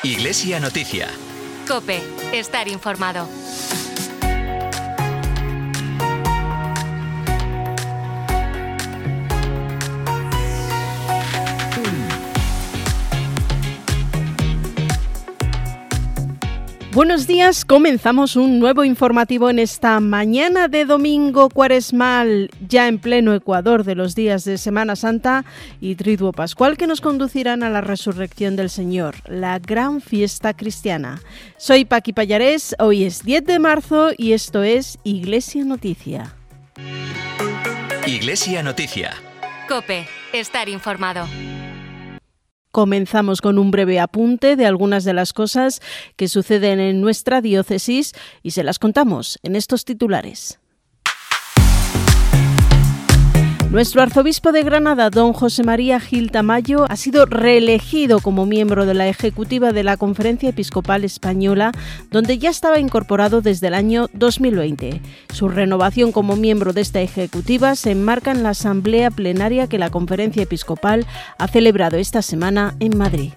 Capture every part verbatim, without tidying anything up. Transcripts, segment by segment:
Iglesia Noticia. COPE. Estar informado. Buenos días, comenzamos un nuevo informativo en esta mañana de domingo cuaresmal, ya en pleno Ecuador de los días de Semana Santa y Triduo Pascual, que nos conducirán a la resurrección del Señor, la gran fiesta cristiana. Soy Paqui Pallarés, hoy es diez de marzo y esto es Iglesia Noticia. Iglesia Noticia. COPE. Estar informado. Comenzamos con un breve apunte de algunas de las cosas que suceden en nuestra diócesis y se las contamos en estos titulares. Nuestro arzobispo de Granada, don José María Gil Tamayo, ha sido reelegido como miembro de la ejecutiva de la Conferencia Episcopal Española, donde ya estaba incorporado desde el año dos mil veinte. Su renovación como miembro de esta ejecutiva se enmarca en la asamblea plenaria que la Conferencia Episcopal ha celebrado esta semana en Madrid.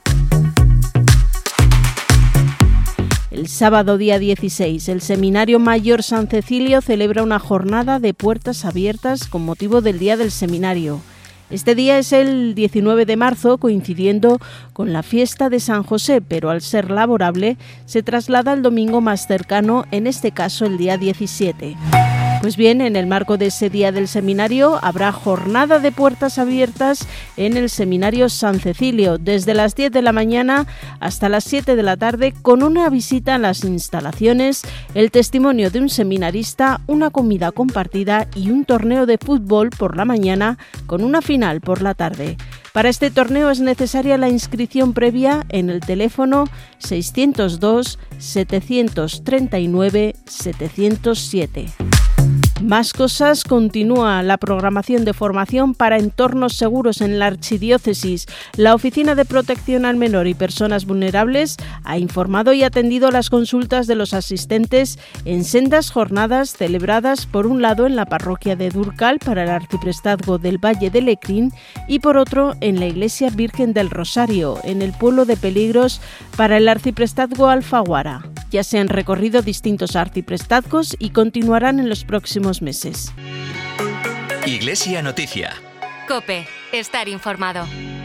El sábado día dieciséis, el Seminario Mayor San Cecilio celebra una jornada de puertas abiertas con motivo del Día del Seminario. Este día es el diecinueve de marzo, coincidiendo con la fiesta de San José, pero al ser laborable se traslada al domingo más cercano, en este caso el día diecisiete. Pues bien, en el marco de ese Día del Seminario habrá jornada de puertas abiertas en el Seminario San Cecilio, desde las diez de la mañana hasta las siete de la tarde, con una visita a las instalaciones, el testimonio de un seminarista, una comida compartida y un torneo de fútbol por la mañana con una final por la tarde. Para este torneo es necesaria la inscripción previa en el teléfono seiscientos dos, setecientos treinta y nueve, setecientos siete. Más cosas. Continúa la programación de formación para entornos seguros en la Archidiócesis. La Oficina de Protección al Menor y Personas Vulnerables ha informado y atendido las consultas de los asistentes en sendas jornadas celebradas por un lado en la parroquia de Durcal para el arciprestazgo del Valle de Lecrín y por otro en la Iglesia Virgen del Rosario, en el pueblo de Peligros, para el arciprestazgo Alfaguara. Ya se han recorrido distintos arciprestazgos y continuarán en los próximos meses. Iglesia Noticia. COPE. Estar informado.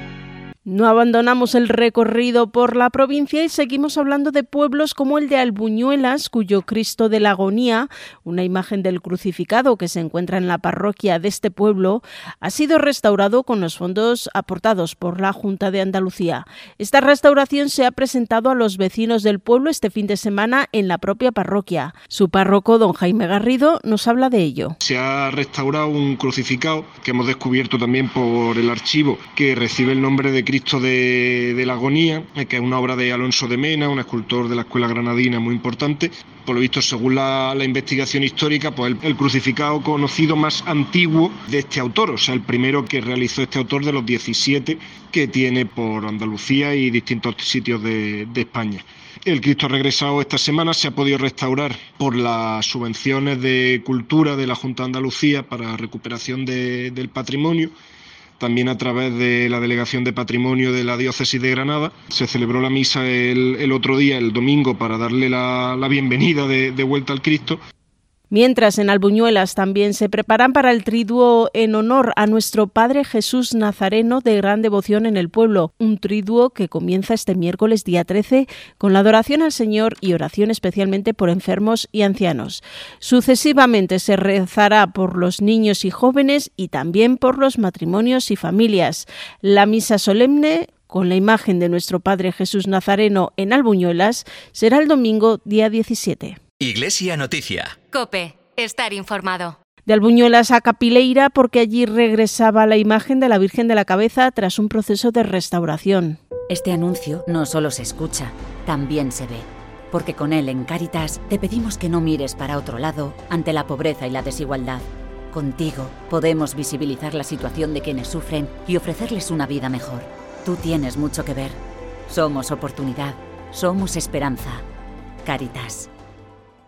No abandonamos el recorrido por la provincia y seguimos hablando de pueblos como el de Albuñuelas, cuyo Cristo de la Agonía, una imagen del crucificado que se encuentra en la parroquia de este pueblo, ha sido restaurado con los fondos aportados por la Junta de Andalucía. Esta restauración se ha presentado a los vecinos del pueblo este fin de semana en la propia parroquia. Su párroco, don Jaime Garrido, nos habla de ello. Se ha restaurado un crucificado que hemos descubierto también por el archivo, que recibe el nombre de Cristo Cristo de, de la Agonía, que es una obra de Alonso de Mena, un escultor de la escuela granadina muy importante. Por lo visto, según la, la investigación histórica, pues el, el crucificado conocido más antiguo de este autor, o sea, el primero que realizó este autor de los diecisiete que tiene por Andalucía y distintos sitios de, de España. El Cristo ha regresado esta semana, se ha podido restaurar por las subvenciones de cultura de la Junta de Andalucía para recuperación de, del patrimonio. También a través de la Delegación de Patrimonio de la Diócesis de Granada. Se celebró la misa el, el otro día, el domingo, para darle la, la bienvenida de, de vuelta al Cristo. Mientras en Albuñuelas también se preparan para el triduo en honor a nuestro Padre Jesús Nazareno de gran devoción en el pueblo, un triduo que comienza este miércoles día trece con la adoración al Señor y oración especialmente por enfermos y ancianos. Sucesivamente se rezará por los niños y jóvenes y también por los matrimonios y familias. La misa solemne con la imagen de nuestro Padre Jesús Nazareno en Albuñuelas será el domingo día diecisiete. Iglesia Noticia. COPE. Estar informado. De Albuñuelas a Capileira, porque allí regresaba la imagen de la Virgen de la Cabeza tras un proceso de restauración. Este anuncio no solo se escucha, también se ve. Porque con él en Cáritas te pedimos que no mires para otro lado ante la pobreza y la desigualdad. Contigo podemos visibilizar la situación de quienes sufren y ofrecerles una vida mejor. Tú tienes mucho que ver. Somos oportunidad, somos esperanza. Cáritas.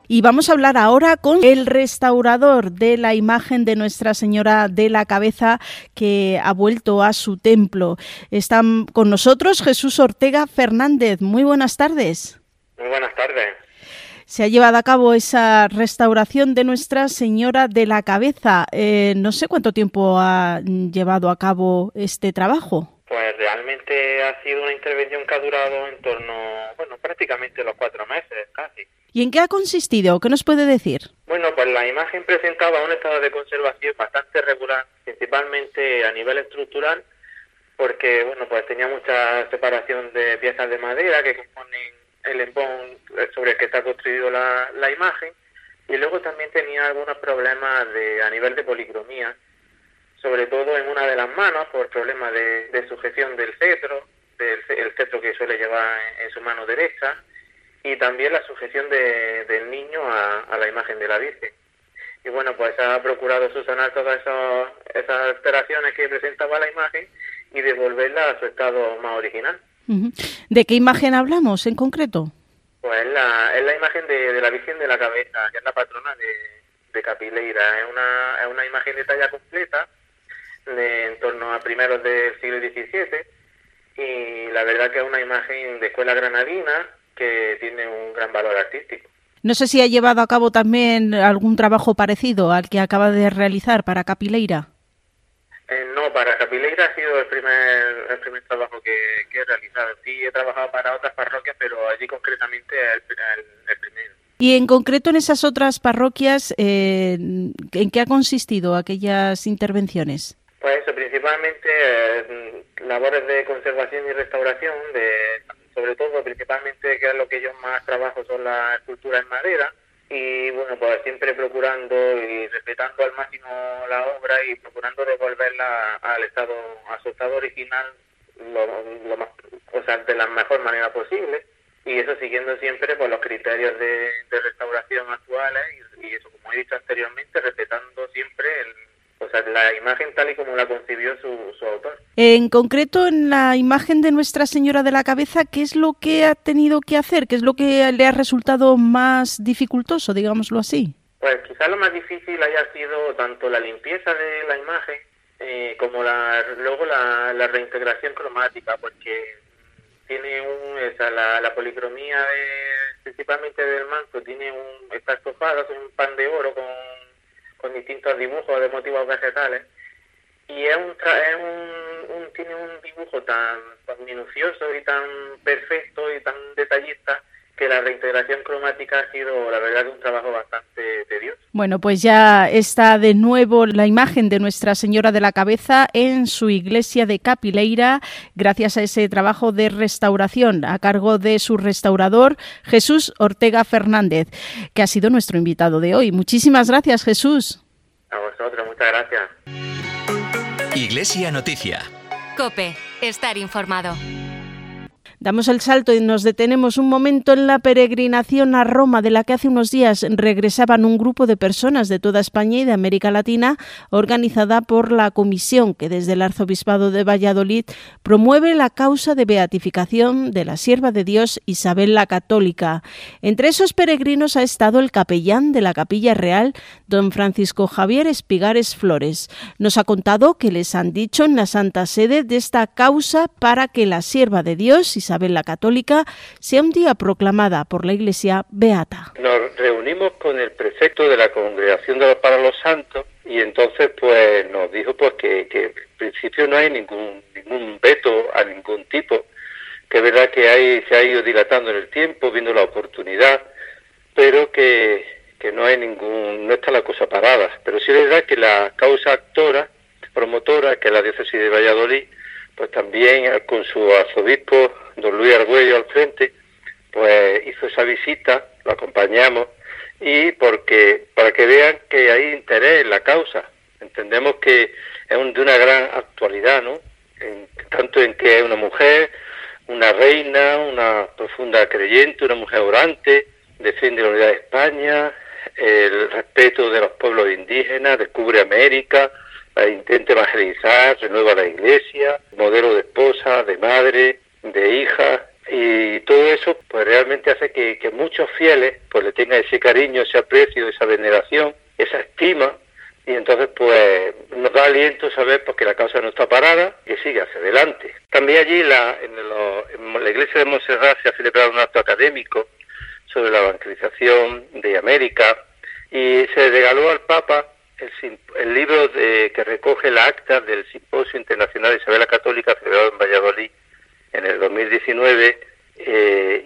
Y vamos a hablar ahora con el restaurador de la imagen de Nuestra Señora de la Cabeza, que ha vuelto a su templo. Están con nosotros Jesús Ortega Fernández. Muy buenas tardes. Muy buenas tardes. Se ha llevado a cabo esa restauración de Nuestra Señora de la Cabeza. Eh, no sé cuánto tiempo ha llevado a cabo este trabajo. Pues realmente ha sido una intervención que ha durado en torno, bueno, prácticamente los cuatro meses, casi. ¿Y en qué ha consistido? ¿Qué nos puede decir? Bueno, pues la imagen presentaba un estado de conservación bastante regular, principalmente a nivel estructural, porque, bueno, pues tenía mucha separación de piezas de madera que componen el empón sobre el que está construido la, la imagen, y luego también tenía algunos problemas de a nivel de policromía, sobre todo en una de las manos por problemas de, de sujeción del cetro, del el cetro que suele llevar en, en su mano derecha, y también la sujeción de, del niño a, a la imagen de la Virgen. Y bueno, pues ha procurado subsanar todas esas, esas alteraciones que presentaba la imagen y devolverla a su estado más original. ¿De qué imagen hablamos en concreto? Pues es la, es la imagen de, de la Virgen de la Cabeza, que es la patrona de, de Capileira. Es una, es una imagen de talla completa, de, en torno a primeros del siglo diecisiete, y la verdad que es una imagen de escuela granadina que tiene un gran valor artístico. No sé si ha llevado a cabo también algún trabajo parecido al que acaba de realizar para Capileira. Eh, no, para Capileira ha sido el primer el primer trabajo que, que he realizado. Sí, he trabajado para otras parroquias, pero allí concretamente el, el, el primero. Y en concreto en esas otras parroquias, eh, ¿en qué ha consistido aquellas intervenciones? Pues eso, principalmente eh, labores de conservación y restauración, de sobre todo, principalmente, que es lo que yo más trabajo, son las esculturas en madera. Y bueno, pues siempre procurando y respetando al máximo la obra y procurando devolverla al estado, a su estado original, lo, lo más, o sea, de la mejor manera posible, y eso siguiendo siempre pues los criterios de, de restauración actuales y, y eso, como he dicho anteriormente, respetando siempre el, o sea, la imagen tal y como la concibió su, su autor. En concreto, en la imagen de Nuestra Señora de la Cabeza, ¿qué es lo que ha tenido que hacer? ¿Qué es lo que le ha resultado más dificultoso, digámoslo así? Pues quizás lo más difícil haya sido tanto la limpieza de la imagen eh, como la, luego la, la reintegración cromática, porque tiene un, esa, la, la policromía de, principalmente del manto, tiene un, está estofada, es un pan de oro con con distintos dibujos de motivos vegetales, y es un, es un, un tiene un dibujo tan, tan minucioso y tan perfecto y tan detallista que la reintegración cromática ha sido, la verdad, un trabajo bastante tedioso. Bueno, pues ya está de nuevo la imagen de Nuestra Señora de la Cabeza en su iglesia de Capileira, gracias a ese trabajo de restauración a cargo de su restaurador, Jesús Ortega Fernández, que ha sido nuestro invitado de hoy. Muchísimas gracias, Jesús. A vosotros, muchas gracias. Iglesia Noticia. COPE, estar informado. Damos el salto y nos detenemos un momento en la peregrinación a Roma, de la que hace unos días regresaban un grupo de personas de toda España y de América Latina, organizada por la comisión que desde el Arzobispado de Valladolid promueve la causa de beatificación de la sierva de Dios Isabel la Católica. Entre esos peregrinos ha estado el capellán de la Capilla Real, don Francisco Javier Espigares Flores. Nos ha contado que les han dicho en la Santa Sede de esta causa para que la sierva de Dios Isabel la Católica sea un día proclamada por la Iglesia beata. Nos reunimos con el prefecto de la Congregación de los, para los Santos y entonces pues nos dijo pues que, que en principio no hay ningún ningún veto a ningún tipo, que es verdad que hay, se ha ido dilatando en el tiempo, viendo la oportunidad, pero que, que no hay ningún, no está la cosa parada. Pero sí es verdad que la causa actora, promotora, que es la diócesis de Valladolid, pues también con su arzobispo, don Luis Argüello al frente, pues hizo esa visita, lo acompañamos, y porque para que vean que hay interés en la causa. Entendemos que es un, de una gran actualidad, ¿no? En, tanto en que es una mujer, una reina, una profunda creyente, una mujer orante, defiende la unidad de España, el respeto de los pueblos indígenas, descubre América, la intenta evangelizar, renueva la iglesia, modelo de esposa, de madre, de hija, y, Y todo eso pues realmente hace que, que muchos fieles pues le tengan ese cariño, ese aprecio, esa veneración, esa estima, y entonces pues nos da aliento saber pues, que la causa no está parada, que sigue hacia adelante. También allí la, en, lo, en la iglesia de Montserrat se ha celebrado un acto académico sobre la evangelización de América, y se regaló al Papa el, el libro de, que recoge la acta del Simposio Internacional de Isabel la Católica celebrado en Valladolid en el dos mil diecinueve, eh,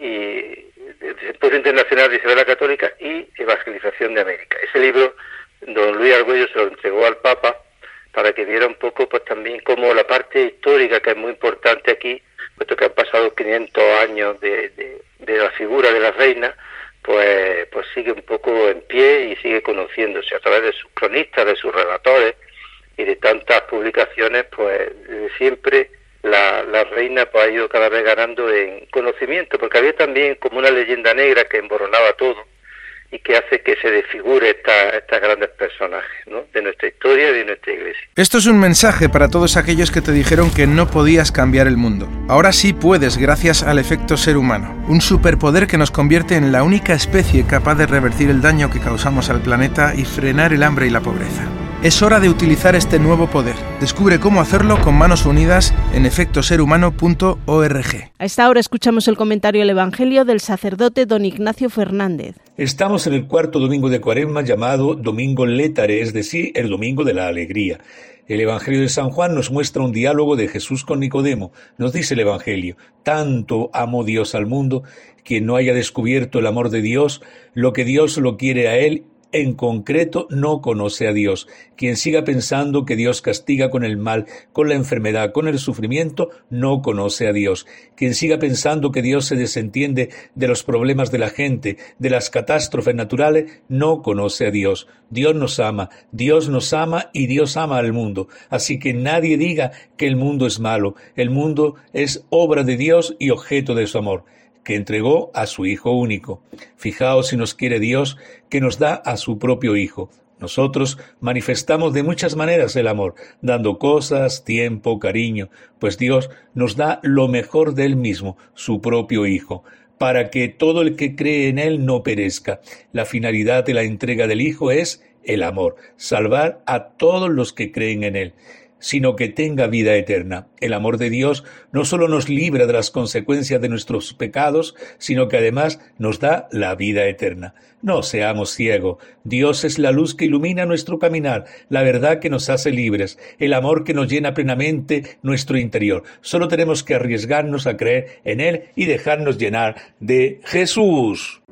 y el Simposio Internacional de Isabel la Católica y Evangelización de América. Ese libro don Luis Argüello se lo entregó al Papa para que viera un poco pues también como la parte histórica, que es muy importante aquí, puesto que han pasado quinientos años de, de, de la figura de la reina, pues, pues sigue un poco en pie y sigue conociéndose a través de sus cronistas, de sus relatores y de tantas publicaciones. Pues desde siempre la, la reina pues, ha ido cada vez ganando en conocimiento, porque había también como una leyenda negra que emboronaba todo y que hace que se desfigure esta, estas grandes personajes, ¿no?, de nuestra historia y de nuestra iglesia. Esto es un mensaje para todos aquellos que te dijeron que no podías cambiar el mundo. Ahora sí puedes, gracias al efecto ser humano, un superpoder que nos convierte en la única especie capaz de revertir el daño que causamos al planeta y frenar el hambre y la pobreza. Es hora de utilizar este nuevo poder. Descubre cómo hacerlo con manos unidas en efecto ser humano punto org. A esta hora escuchamos el comentario del Evangelio del sacerdote don Ignacio Fernández. Estamos en el cuarto domingo de Cuaresma, llamado Domingo Létare, es decir, el Domingo de la Alegría. El Evangelio de San Juan nos muestra un diálogo de Jesús con Nicodemo. Nos dice el Evangelio: tanto amó Dios al mundo, quien no haya descubierto el amor de Dios, lo que Dios lo quiere a él, en concreto, no conoce a Dios. Quien siga pensando que Dios castiga con el mal, con la enfermedad, con el sufrimiento, no conoce a Dios. Quien siga pensando que Dios se desentiende de los problemas de la gente, de las catástrofes naturales, no conoce a Dios. Dios nos ama, Dios nos ama y Dios ama al mundo. Así que nadie diga que el mundo es malo. El mundo es obra de Dios y objeto de su amor, que entregó a su Hijo único. Fijaos si nos quiere Dios, que nos da a su propio Hijo. Nosotros manifestamos de muchas maneras el amor, dando cosas, tiempo, cariño, pues Dios nos da lo mejor de Él mismo, su propio Hijo, para que todo el que cree en Él no perezca. La finalidad de la entrega del Hijo es el amor, salvar a todos los que creen en Él, sino que tenga vida eterna. El amor de Dios no solo nos libra de las consecuencias de nuestros pecados, sino que además nos da la vida eterna. No seamos ciegos. Dios es la luz que ilumina nuestro caminar, la verdad que nos hace libres, el amor que nos llena plenamente nuestro interior. Solo tenemos que arriesgarnos a creer en Él y dejarnos llenar de Jesús.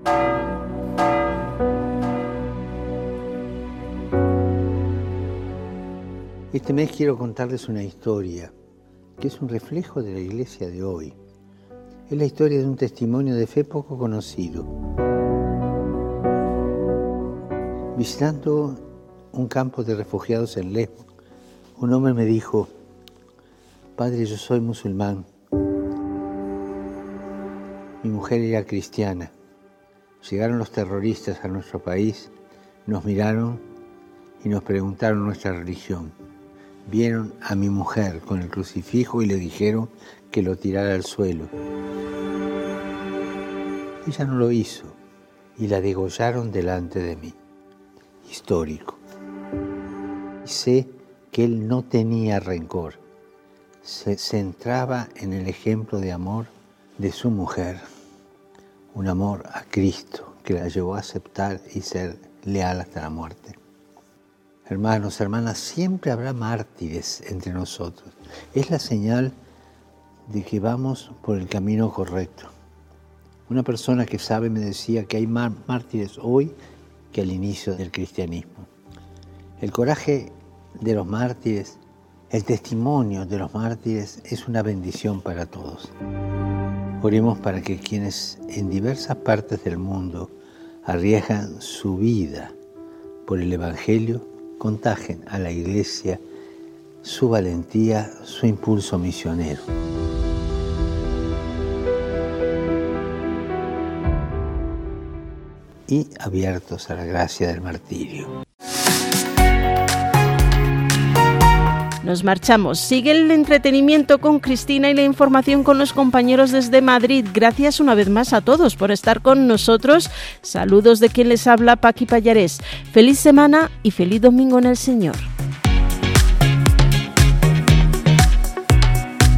Este mes quiero contarles una historia que es un reflejo de la iglesia de hoy. Es la historia de un testimonio de fe poco conocido. Visitando un campo de refugiados en Lesbos, un hombre me dijo: Padre, yo soy musulmán. Mi mujer era cristiana. Llegaron los terroristas a nuestro país, nos miraron y nos preguntaron nuestra religión. Vieron a mi mujer con el crucifijo y le dijeron que lo tirara al suelo. Ella no lo hizo y la degollaron delante de mí. Histórico. Y sé que él no tenía rencor. Se centraba en el ejemplo de amor de su mujer. Un amor a Cristo que la llevó a aceptar y ser leal hasta la muerte. Hermanos, hermanas, siempre habrá mártires entre nosotros. Es la señal de que vamos por el camino correcto. Una persona que sabe me decía que hay más mártires hoy que al inicio del cristianismo. El coraje de los mártires, el testimonio de los mártires es una bendición para todos. Oremos para que quienes en diversas partes del mundo arriesgan su vida por el Evangelio contagien a la Iglesia su valentía, su impulso misionero. Y abiertos a la gracia del martirio. Nos marchamos. Sigue el entretenimiento con Cristina y la información con los compañeros desde Madrid. Gracias una vez más a todos por estar con nosotros. Saludos de quien les habla, Paqui Pallarés. Feliz semana y feliz domingo en el Señor.